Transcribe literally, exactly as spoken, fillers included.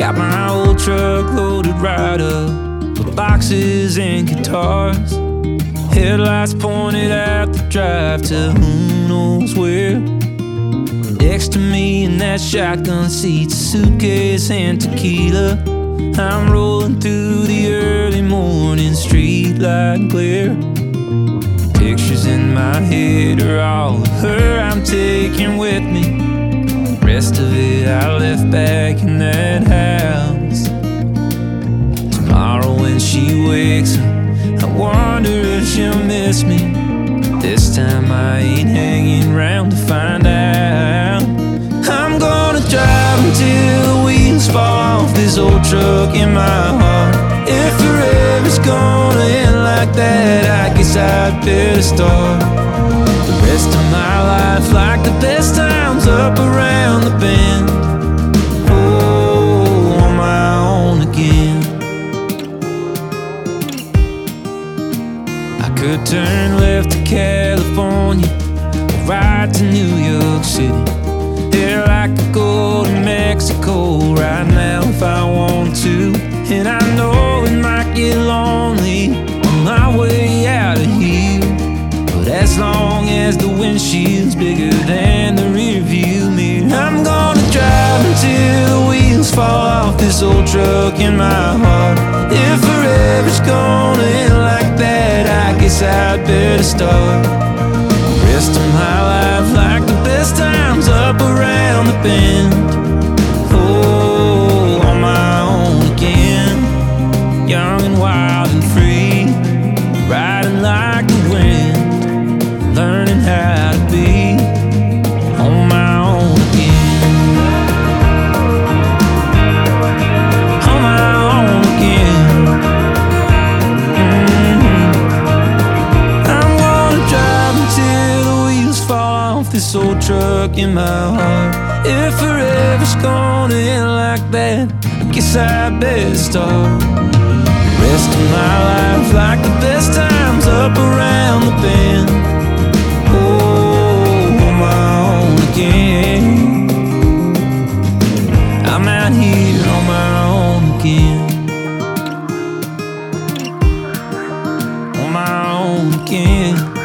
Got my old truck loaded right up with boxes and guitars. Headlights pointed out the drive to who knows where. Next to me in that shotgun seat's a suitcase and tequila. I'm rolling through the early morning streetlight glare. Pictures in my head are all of her I'm taking with me. Rest of it I left back in that house. Tomorrow when she wakes up, I wonder if she'll miss me. This time I ain't hanging around to find out. I'm gonna drive until the wheels fall off this old truck in my heart. If forever's gonna end like that, I guess I'd better start the rest of my life like the best times up around the bend. Oh, on my own again. I could turn left to California or right to New York City. Hell, I could go to Mexico right now if I want to. And I know it might get lonely on my way out of here, but as long as the windshield's bigger than the rear view mirror, I'm gonna drive until the wheels fall off this old truck in my heart. If forever's gonna end like that, I guess I'd better start the rest of my life like the best times up around the bend. Oh, on my own again. Young and wild and free, riding like the wind, learning how to be on my own again. On my own again. Mm-hmm. I'm gonna drive until the wheels fall off this old truck in my heart. If forever's gonna end like that, I guess I better start the rest of my life like the best times up around the bend. Oh, on my own again. I'm out here on my own again. On my own again.